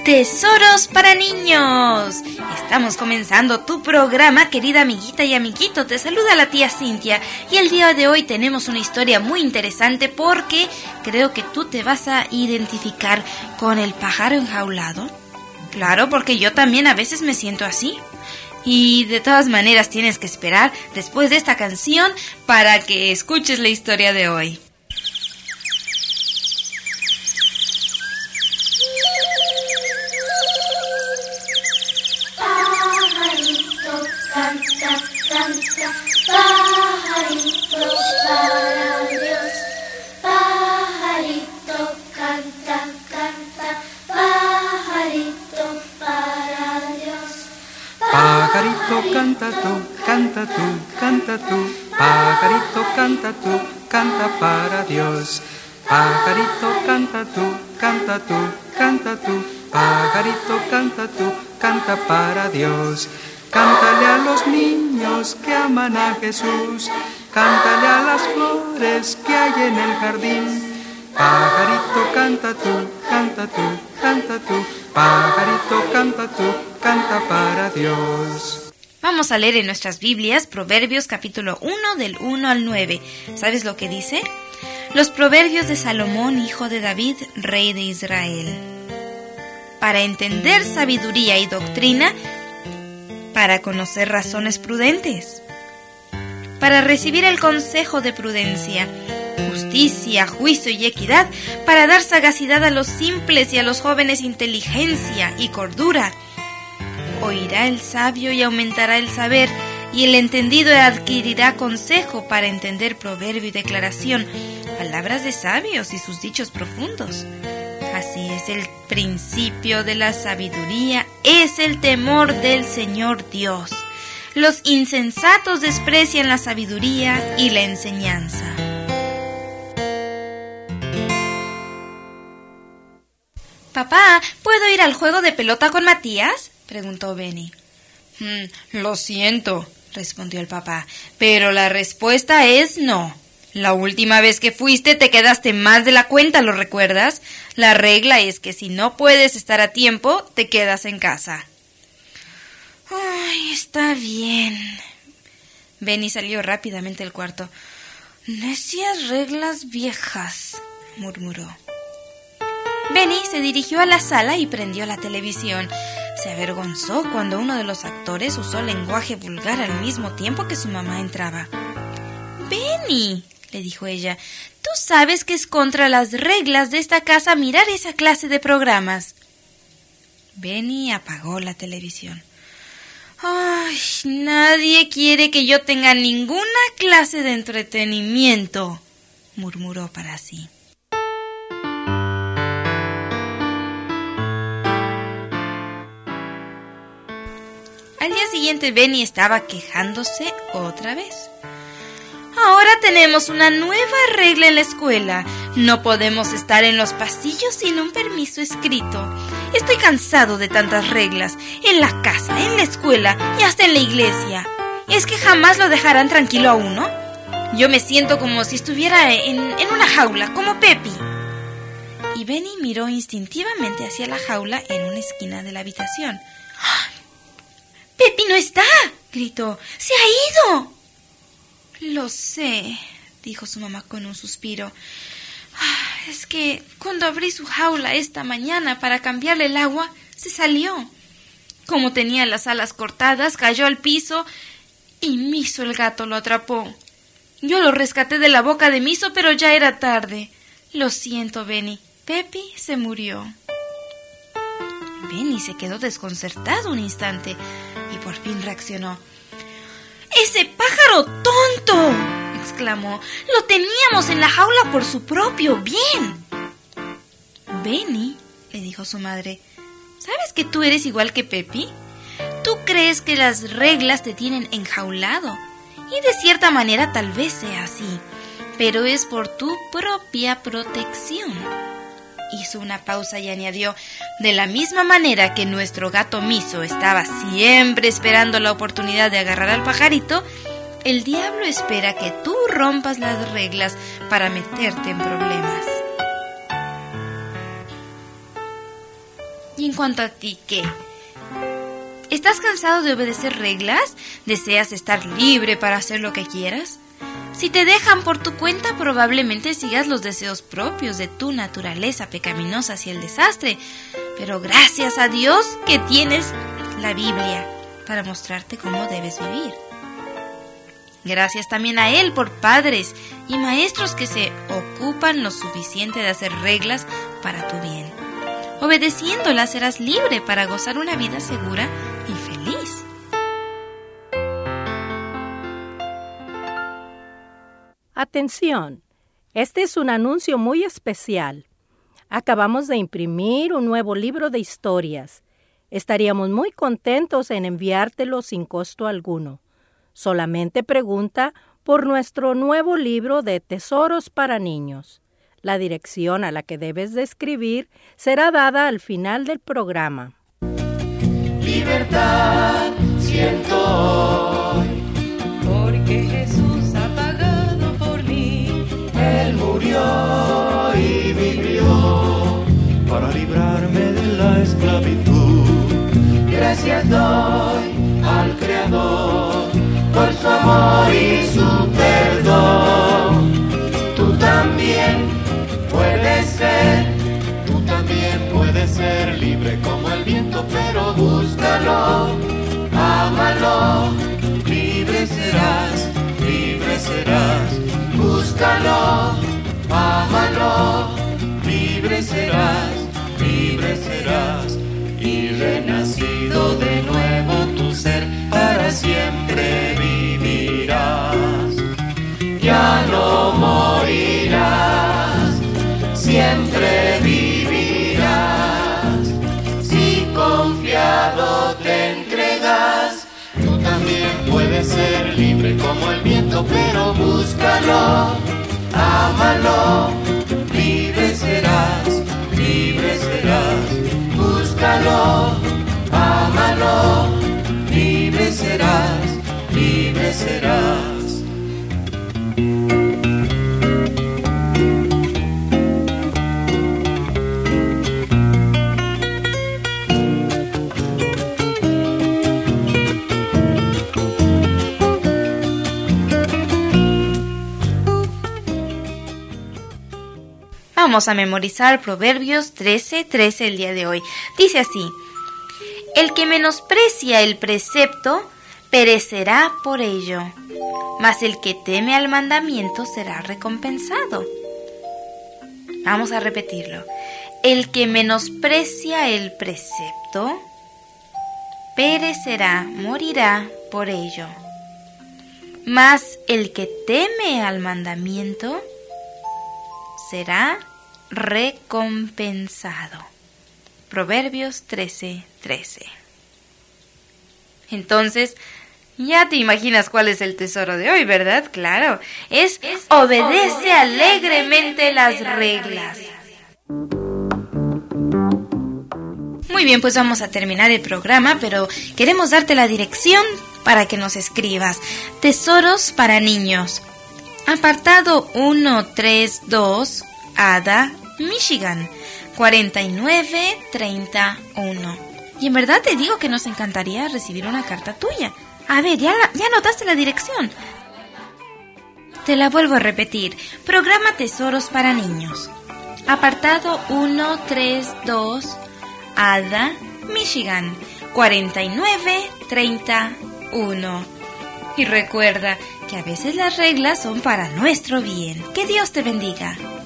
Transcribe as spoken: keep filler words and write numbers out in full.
Tesoros para niños. Estamos comenzando tu programa, querida amiguita y amiguito. Te saluda la tía Cintia y el día de hoy tenemos una historia muy interesante porque creo que tú te vas a identificar con el pájaro enjaulado. Claro, porque yo también a veces me siento así. Y de todas maneras tienes que esperar después de esta canción para que escuches la historia de hoy. Canta, canta, pajarito para Dios. Pajarito, canta, canta, pajarito para Dios. Pajarito, canta tú, canta tú, canta tú. Pajarito, canta tú, canta para Dios. Pajarito, canta tú, canta tú, canta tú. Pajarito, canta tú, canta para Dios. Cántale a los niños que aman a Jesús, cántale a las flores que hay en el jardín. Pajarito, canta tú, canta tú, canta tú. Pajarito, canta tú, canta para Dios. Vamos a leer en nuestras Biblias Proverbios capítulo uno del uno al nueve. ¿Sabes lo que dice? Los proverbios de Salomón, hijo de David, rey de Israel. Para entender sabiduría y doctrina, para conocer razones prudentes, para recibir el consejo de prudencia, justicia, juicio y equidad, para dar sagacidad a los simples y a los jóvenes inteligencia y cordura. Oirá el sabio y aumentará el saber, y el entendido adquirirá consejo para entender proverbio y declaración, palabras de sabios y sus dichos profundos. Así es el principio de la sabiduría, es el temor del Señor Dios. Los insensatos desprecian la sabiduría y la enseñanza. Papá, ¿puedo ir al juego de pelota con Matías?, preguntó Benny. Mm, lo siento, respondió el papá, pero la respuesta es no. La última vez que fuiste te quedaste más de la cuenta, ¿lo recuerdas? La regla es que si no puedes estar a tiempo, te quedas en casa. Ay, está bien. Benny salió rápidamente del cuarto. Necias reglas viejas, murmuró. Benny se dirigió a la sala y prendió la televisión. Se avergonzó cuando uno de los actores usó lenguaje vulgar al mismo tiempo que su mamá entraba. Benny, le dijo ella, tú sabes que es contra las reglas de esta casa mirar esa clase de programas. Benny apagó la televisión. Ay, nadie quiere que yo tenga ninguna clase de entretenimiento, murmuró para sí. Al día siguiente Benny estaba quejándose otra vez. Ahora tenemos una nueva regla en la escuela. No podemos estar en los pasillos sin un permiso escrito. Estoy cansado de tantas reglas, en la casa, en la escuela y hasta en la iglesia. ¿Es que jamás lo dejarán tranquilo a uno? Yo me siento como si estuviera en, en una jaula, como Pepi. Y Benny miró instintivamente hacia la jaula en una esquina de la habitación. ¡Ah! ¡Pepi no está!, gritó. ¡Se ha ido! Lo sé, dijo su mamá con un suspiro. Ah, es que cuando abrí su jaula esta mañana para cambiarle el agua, se salió. Como tenía las alas cortadas, cayó al piso y Miso el gato lo atrapó. Yo lo rescaté de la boca de Miso, pero ya era tarde. Lo siento, Benny. Pepi se murió. Benny se quedó desconcertado un instante y por fin reaccionó. ¡Ese pájaro tonto!, exclamó. Lo teníamos en la jaula por su propio bien. Benny, le dijo su madre, ¿sabes que tú eres igual que Pepi? Tú crees que las reglas te tienen enjaulado, y de cierta manera tal vez sea así, pero es por tu propia protección. Hizo una pausa y añadió, de la misma manera que nuestro gato Miso estaba siempre esperando la oportunidad de agarrar al pajarito, el diablo espera que tú rompas las reglas para meterte en problemas. ¿Y en cuanto a ti, qué? ¿Estás cansado de obedecer reglas? ¿Deseas estar libre para hacer lo que quieras? Si te dejan por tu cuenta, probablemente sigas los deseos propios de tu naturaleza pecaminosa hacia el desastre. Pero gracias a Dios que tienes la Biblia para mostrarte cómo debes vivir. Gracias también a Él por padres y maestros que se ocupan lo suficiente de hacer reglas para tu bien. Obedeciéndolas serás libre para gozar una vida segura y feliz. Atención, este es un anuncio muy especial. Acabamos de imprimir un nuevo libro de historias. Estaríamos muy contentos en enviártelo sin costo alguno. Solamente pregunta por nuestro nuevo libro de Tesoros para Niños. La dirección a la que debes de escribir será dada al final del programa. Libertad siento hoy, porque Jesús ha pagado por mí. Él murió y vivió para librarme de la esclavitud. Gracias doy al Creador por su amor y su perdón. Tú también puedes ser, tú también puedes ser libre como el viento, pero búscalo, ámalo, libre serás, libre serás. Búscalo, ámalo, libre serás, libre serás. Y renacido de nuevo tu ser, para siempre vivirás. Ya no morirás, siempre vivirás. Si confiado te entregas, tú también puedes ser libre como el viento, pero búscalo, ámalo, libre serás, libre serás. Búscalo, ámalo, libre serás, libre serás. Vamos a memorizar Proverbios trece, trece el día de hoy. Dice así: el que menosprecia el precepto perecerá por ello, mas el que teme al mandamiento será recompensado. Vamos a repetirlo. El que menosprecia el precepto perecerá, morirá por ello, mas el que teme al mandamiento será recompensado. Proverbios trece, trece. Entonces, ya te imaginas cuál es el tesoro de hoy, ¿verdad? Claro, es, es obedece, obedece alegremente las reglas. Muy bien, pues vamos a terminar el programa, pero queremos darte la dirección para que nos escribas. Tesoros para niños. Apartado ciento treinta y dos, Ada, Michigan, cuarenta y nueve treinta y uno. Y en verdad te digo que nos encantaría recibir una carta tuya. A ver, ya, ya anotaste la dirección. Te la vuelvo a repetir. Programa Tesoros para Niños. Apartado ciento treinta y dos, Ada, Michigan, cuarenta y nueve treinta y uno. Y recuerda que a veces las reglas son para nuestro bien. Que Dios te bendiga.